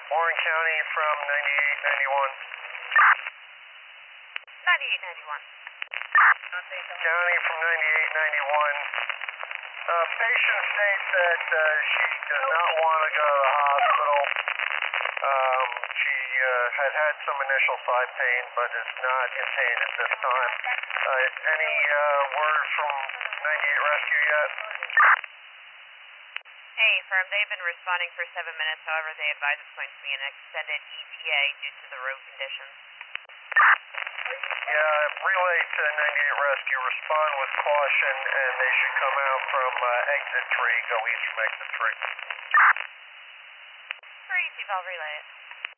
Warren County from 9891. 9891. County from 9891. Patient states that she does not want to go to the hospital. She had some initial side pain, but is not in pain at this time. Any word from 98 Rescue yet? Hey, firm, they've been responding for 7 minutes. However, they advise it's going to be an extended ETA due to the road conditions. Yeah, relay to 98 Rescue. Respond with caution, and they should come out from exit 3. Go east from exit 3. For easy, I'll relay it.